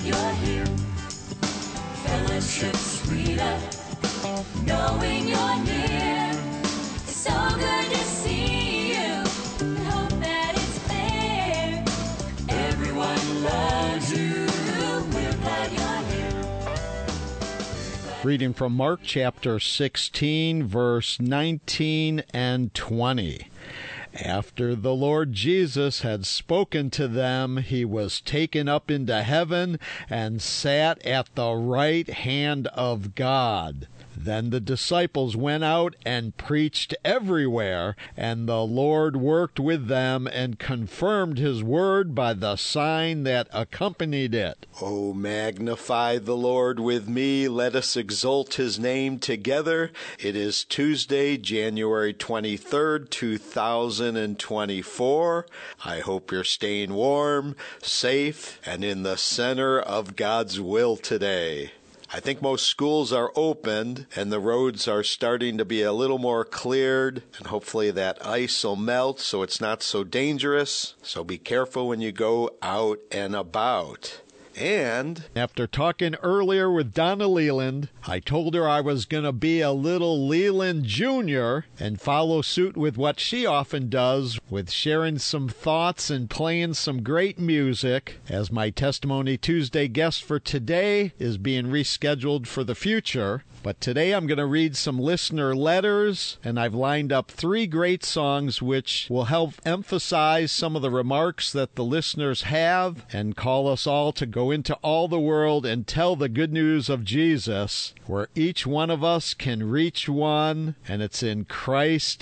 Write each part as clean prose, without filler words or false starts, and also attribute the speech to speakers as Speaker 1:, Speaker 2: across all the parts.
Speaker 1: you're here. Fellowship sweeter, knowing you're near. It's so good to see you. We hope that it's clear. Everyone loves you. We're glad you're here.
Speaker 2: Reading from Mark chapter 16, verse 19 and 20. After the Lord Jesus had spoken to them, he was taken up into heaven and sat at the right hand of God. Then the disciples went out and preached everywhere, and the Lord worked with them and confirmed his word by the sign that accompanied it.
Speaker 3: Oh, magnify the Lord with me. Let us exalt his name together. It is Tuesday, January 23rd, 2024. I hope you're staying warm, safe, and in the center of God's will today. I think most schools are opened and the roads are starting to be a little more cleared, and hopefully that ice will melt so it's not so dangerous. So be careful when you go out and about. And
Speaker 2: after talking earlier with Donna Leland, I told her I was going to be a little Leland Jr. and follow suit with what she often does, with sharing some thoughts and playing some great music, as my Testimony Tuesday guest for today is being rescheduled for the future. But today I'm going to read some listener letters, and I've lined up 3 great songs which will help emphasize some of the remarks that the listeners have and call us all to go into all the world and tell the good news of Jesus, where each one of us can reach one, and it's in Christ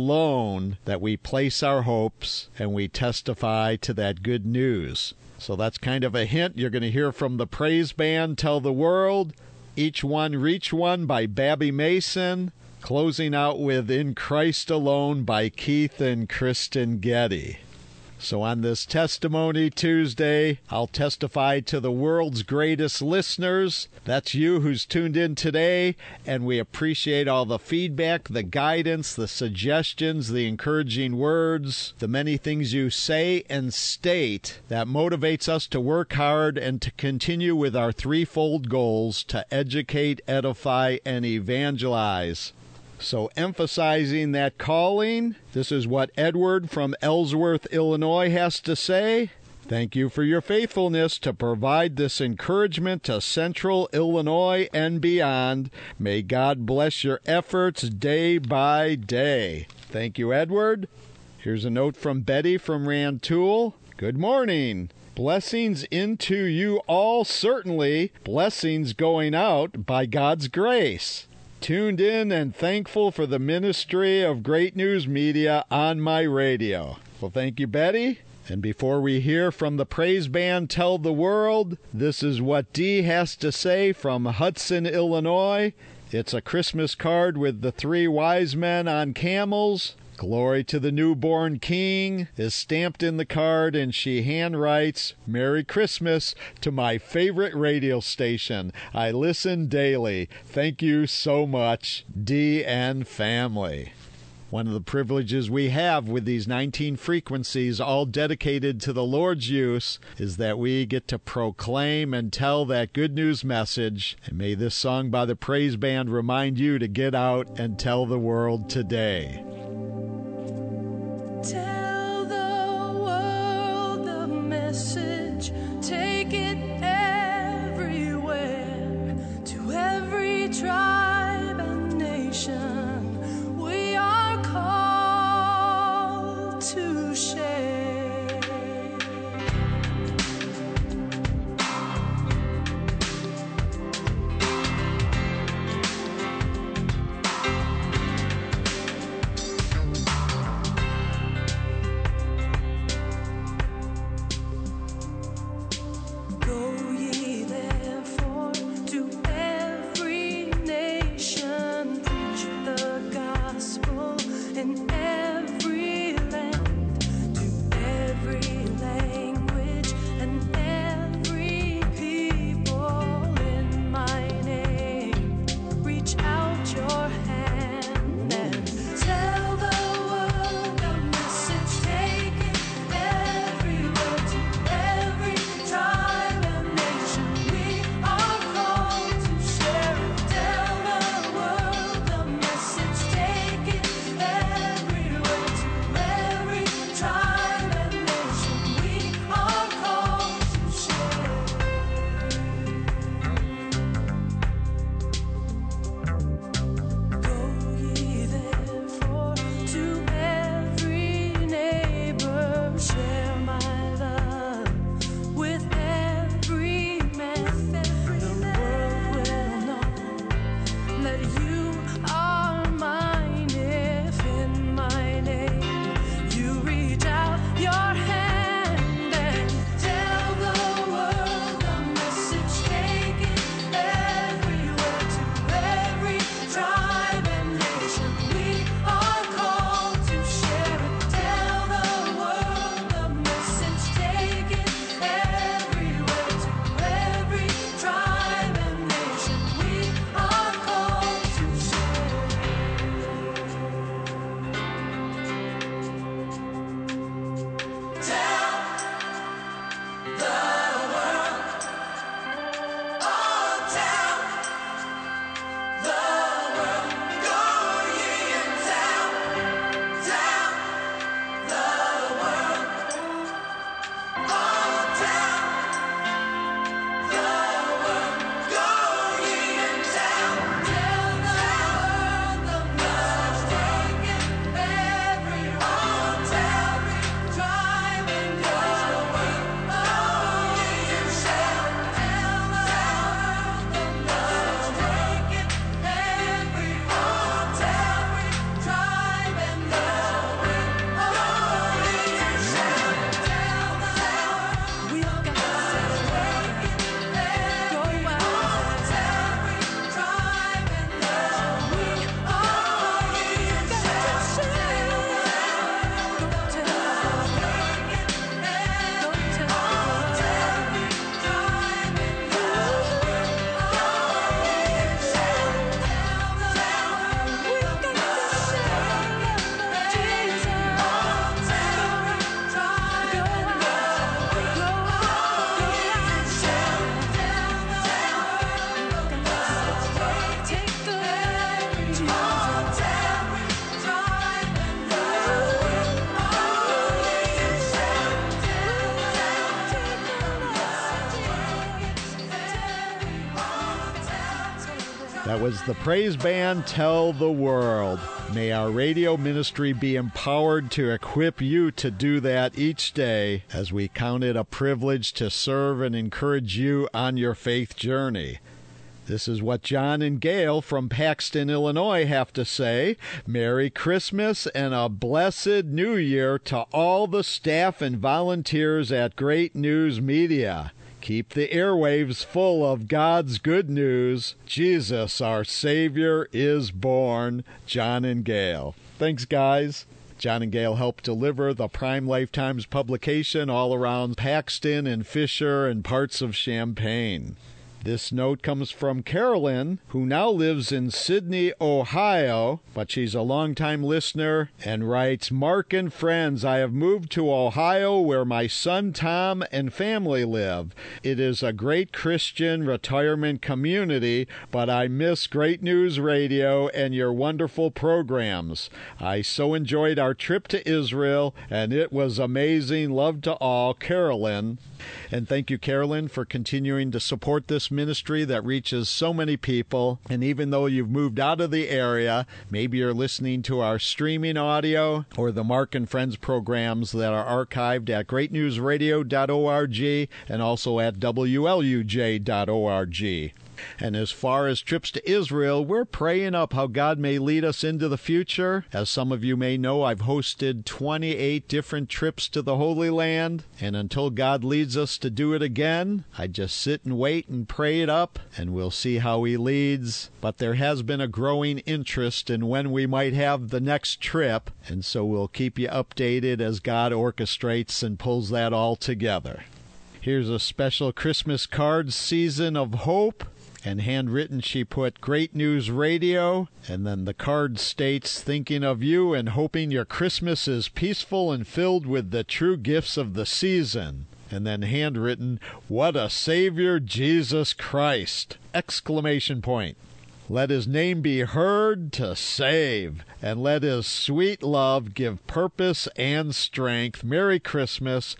Speaker 2: alone that we place our hopes and we testify to that good news. So that's kind of a hint. You're going to hear from the praise band, Tell the World, Each One Reach One by Babby Mason, closing out with In Christ Alone by Keith and Kristen Getty. So on this Testimony Tuesday, I'll testify to the world's greatest listeners. That's you who's tuned in today, and we appreciate all the feedback, the guidance, the suggestions, the encouraging words, the many things you say and state that motivates us to work hard and to continue with our threefold goals to educate, edify, and evangelize. So emphasizing that calling, this is what Edward from Ellsworth, Illinois has to say. Thank you for your faithfulness to provide this encouragement to Central Illinois and beyond. May God bless your efforts day by day. Thank you, Edward. Here's a note from Betty from Rantoul. Good morning. Blessings into you all, certainly. Blessings going out by God's grace. Tuned in and thankful for the ministry of Great News Media on my radio. Well, thank you, Betty. And before we hear from the praise band Tell the World, this is what Dee has to say from Hudson, Illinois. It's a Christmas card with the 3 wise men on camels. Glory to the newborn King is stamped in the card, and she handwrites, Merry Christmas to my favorite radio station. I listen daily. Thank you so much, Dee and family. One of the privileges we have with these 19 frequencies, all dedicated to the Lord's use, is that we get to proclaim and tell that good news message. And may this song by the Praise Band remind you to get out and tell the world today.
Speaker 1: Tell the world the message, take it everywhere, to every tribe and nation, we are called to share.
Speaker 2: That was the praise band Tell the World. May our radio ministry be empowered to equip you to do that each day as we count it a privilege to serve and encourage you on your faith journey. This is what John and Gail from Paxton, Illinois have to say. Merry Christmas and a blessed New Year to all the staff and volunteers at Great News Media. Keep the airwaves full of God's good news. Jesus, our Savior, is born. John and Gail. Thanks, guys. John and Gail helped deliver the Prime Lifetimes publication all around Paxton and Fisher and parts of Champaign. This note comes from Carolyn, who now lives in Sydney, Ohio, but she's a longtime listener and writes, Mark and friends, I have moved to Ohio where my son Tom and family live. It is a great Christian retirement community, but I miss Great News Radio and your wonderful programs. I so enjoyed our trip to Israel, and it was amazing. Love to all, Carolyn. And thank you, Carolyn, for continuing to support this ministry that reaches so many people. And even though you've moved out of the area, maybe you're listening to our streaming audio or the Mark and Friends programs that are archived at greatnewsradio.org and also at WLUJ.org. And as far as trips to Israel, we're praying up how God may lead us into the future. As some of you may know, I've hosted 28 different trips to the Holy Land. And until God leads us to do it again, I just sit and wait and pray it up, and we'll see how He leads. But there has been a growing interest in when we might have the next trip, and so we'll keep you updated as God orchestrates and pulls that all together. Here's a special Christmas card, Season of Hope. And handwritten, she put Great News Radio, and then the card states, thinking of you and hoping your Christmas is peaceful and filled with the true gifts of the season. And then handwritten, what a Savior, Jesus Christ! Exclamation point. Let His name be heard to save, and let His sweet love give purpose and strength. Merry Christmas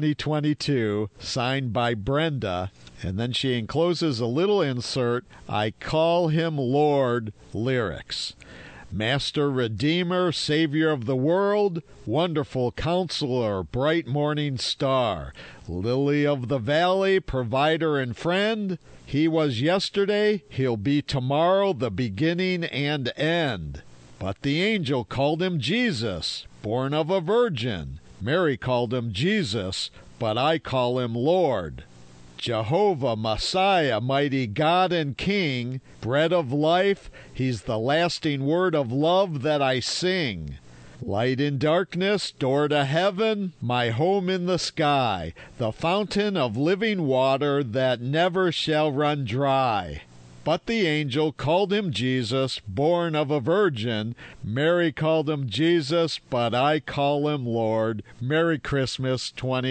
Speaker 2: 2022, signed by Brenda. And then she encloses a little insert, I call Him Lord, lyrics. Master, Redeemer, Savior of the world, Wonderful Counselor, Bright Morning Star, Lily of the Valley, Provider and Friend. He was yesterday, He'll be tomorrow, the beginning and end. But the angel called Him Jesus, born of a virgin. Mary called Him Jesus, but I call Him Lord. Jehovah, Messiah, mighty God and King, bread of life, He's the lasting word of love that I sing. Light in darkness, door to heaven, my home in the sky, the fountain of living water that never shall run dry. But the angel called Him Jesus, born of a virgin. Mary called Him Jesus, but I call Him Lord. Merry Christmas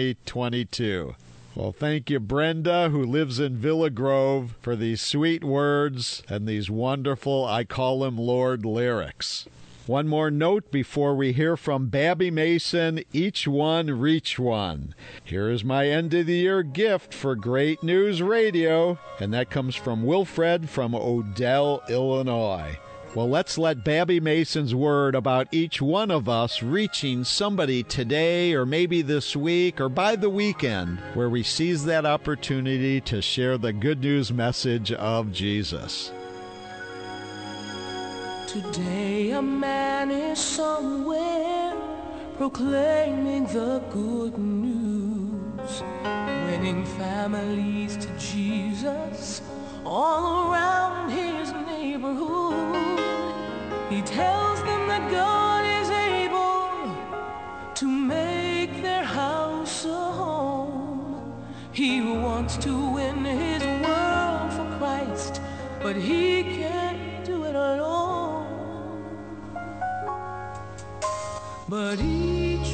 Speaker 2: 2022. Well, thank you, Brenda, who lives in Villa Grove, for these sweet words and these wonderful I Call Him Lord lyrics. One more note before we hear from Babby Mason, Each One Reach One. Here is my end-of-the-year gift for Great News Radio, and that comes from Wilfred from Odell, Illinois. Well, let's let Babby Mason's word about each one of us reaching somebody today or maybe this week or by the weekend where we seize that opportunity to share the good news message of Jesus.
Speaker 4: Today a man is somewhere proclaiming the good news, winning families to Jesus all around his neighborhood. He tells them that God is able to make their house a home. He wants to win his world for Christ, but he can't do it alone. But each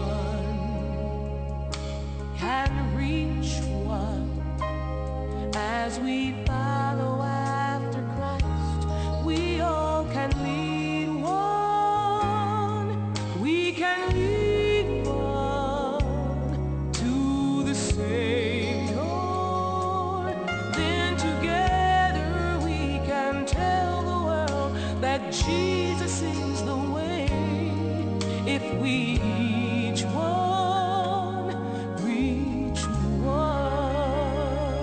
Speaker 4: one can reach one as we follow after Christ. We all can lead one. We can lead one to the Savior. Then together we can tell that Jesus is the way. If we each one reach one.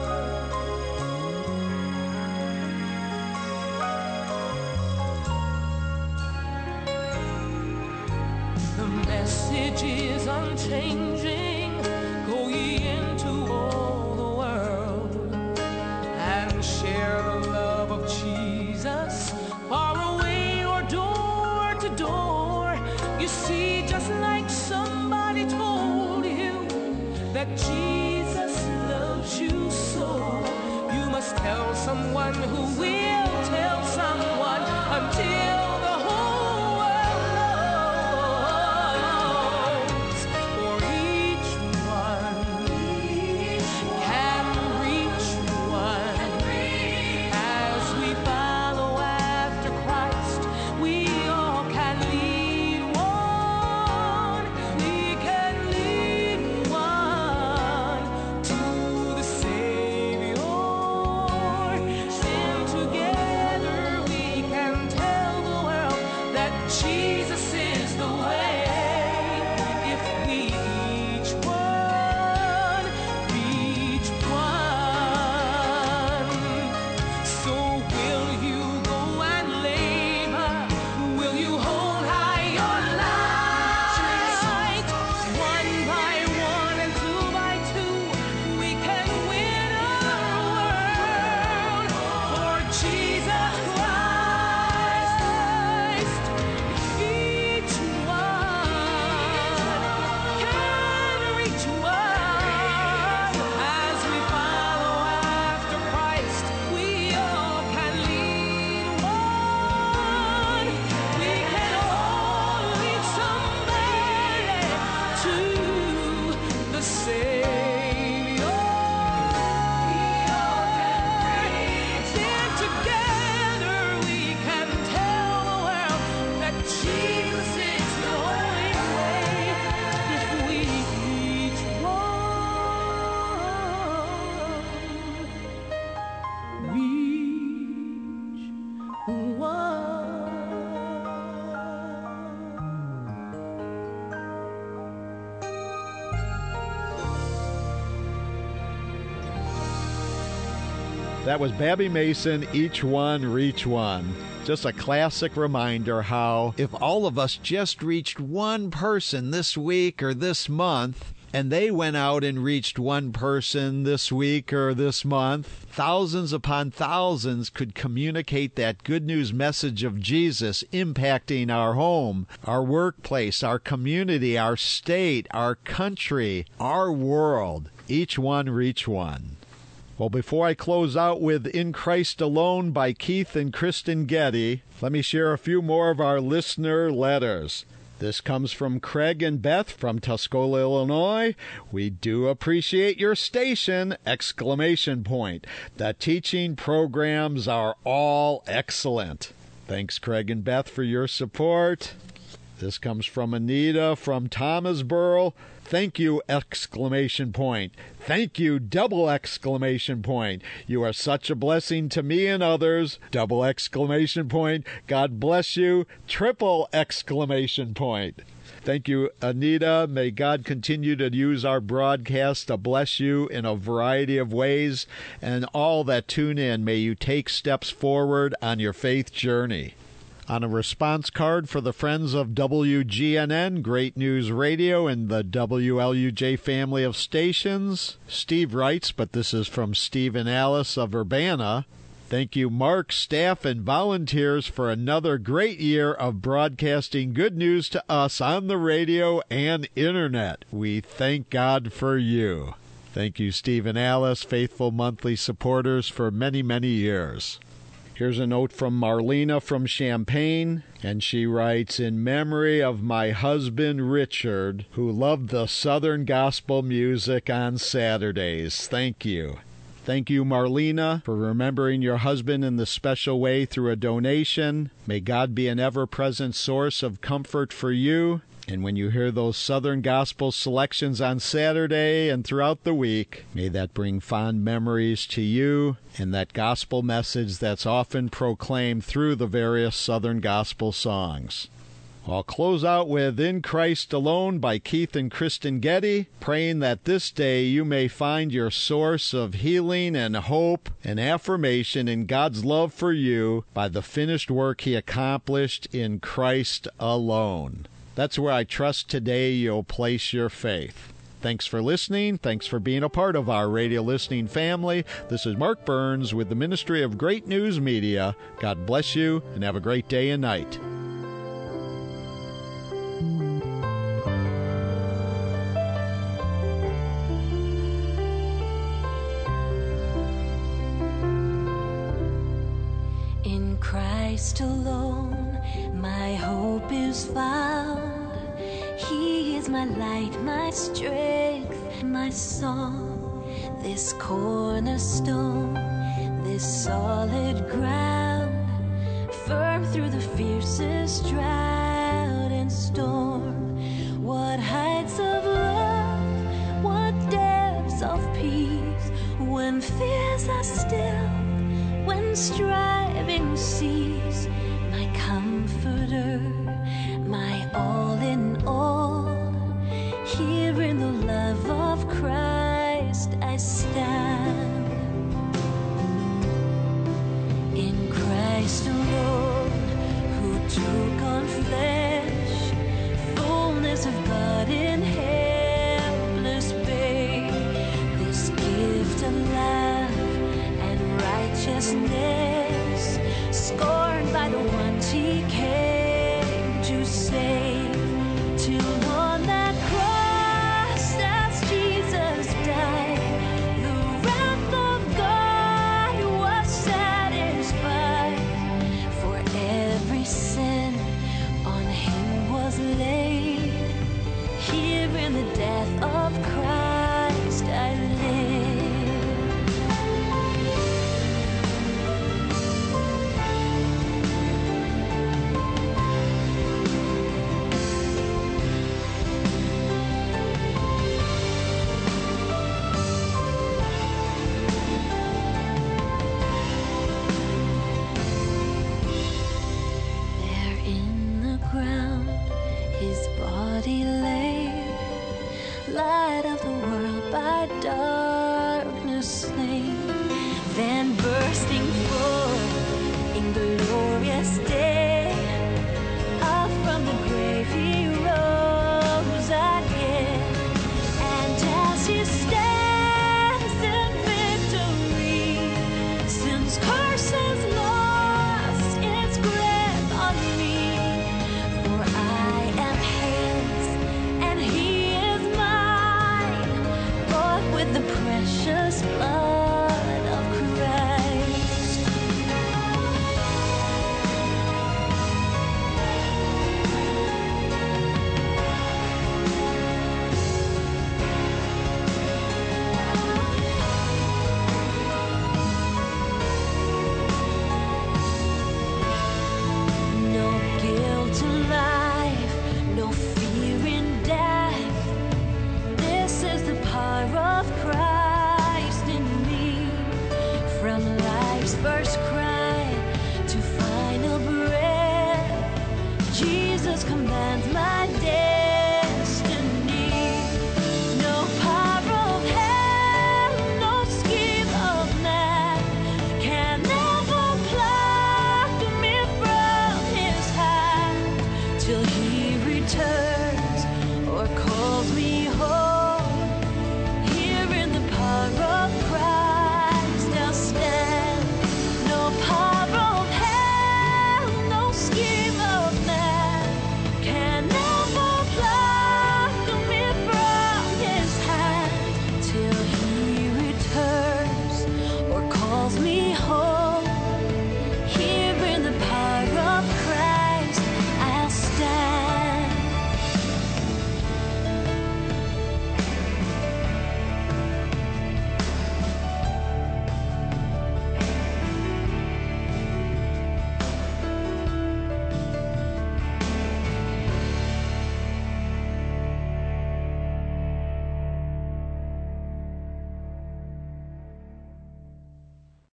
Speaker 4: The message is unchanging. Go ye into all the world and share the love of Jesus, far away or door to door. You see, just like somebody told you that Jesus loves you so, you must tell someone who will tell someone until the whole world knows. For each one can reach one. As we follow after Christ, we all can lead one. We can lead one to the Savior. And together we can tell the world that Jesus is the way. If we each one reach one. So will you go and labor? Will you hold high your light? One by one and two by two, we can win our world for Jesus Christ. Each one can reach one. As we follow after Christ, we all can lead one. We can all lead somebody to the Savior. Then together we can tell the world that Jesus is the only way. If we each one reach one.
Speaker 2: That was Babby Mason, Each One Reach One. Just a classic reminder how if all of us just reached one person this week or this month, and they went out and reached one person this week or this month, thousands upon thousands could communicate that good news message of Jesus impacting our home, our workplace, our community, our state, our country, our world. Each one reach one. Well, before I close out with In Christ Alone by Keith and Kristen Getty, let me share a few more of our listener letters. This comes from Craig and Beth from Tuscola, Illinois. We do appreciate your station! ! The teaching programs are all excellent. Thanks, Craig and Beth, for your support. This comes from Anita from Thomasboro. Thank you! Thank you! You are such a blessing to me and others! God bless you! Thank you, Anita. May God continue to use our broadcast to bless you in a variety of ways. And all that tune in, may you take steps forward on your faith journey. On a response card for the friends of WGNN, Great News Radio, and the WLUJ family of stations, Steve writes, but this is from Steve and Alice of Urbana. Thank you, Mark, staff, and volunteers for another great year of broadcasting good news to us on the radio and internet. We thank God for you. Thank you, Steve and Alice, faithful monthly supporters for many, many years. Here's a note from Marlena from Champaign, and she writes, in memory of my husband, Richard, who loved the Southern gospel music on Saturdays. Thank you. Thank you, Marlena, for remembering your husband in the special way through a donation. May God be an ever-present source of comfort for you And when you hear those Southern Gospel selections on Saturday and throughout the week, may that bring fond memories to you and that gospel message that's often proclaimed through the various Southern Gospel songs. I'll close out with In Christ Alone by Keith and Kristen Getty, praying that this day you may find your source of healing and hope and affirmation in God's love for you by the finished work He accomplished in Christ alone. That's where I trust today you'll place your faith. Thanks for listening. Thanks for being a part of our radio listening family. This is Mark Burns with the Ministry of Great News Media. God bless you and have a great day and night.
Speaker 1: In Christ alone, my hope is found. He is my light, my strength, my song. This cornerstone, this solid ground, firm through the fiercest drought and storm. What heights of love, what depths of peace, when fears are still, when striving cease. My comforter, my all in all, here in the love of Christ I stand. In Christ alone, who took on flesh, fullness of God in helpless babe, this gift of love and righteousness, scorned by the ones He came to save, till on that cross as Jesus died, the wrath of God was satisfied. For every sin on Him was laid, here in the death of Christ I live. There in the ground His body lay, light of the world by darkness slain. Then bursting forth in glorious day, up from the grave He rose again. And as He stands in victory, sin's curse has lost its grip on me. For I am His and He is mine, bought with the precious blood of Christ. No guilt in life, no fear in death. This is the power of Christ in me. From life's first cry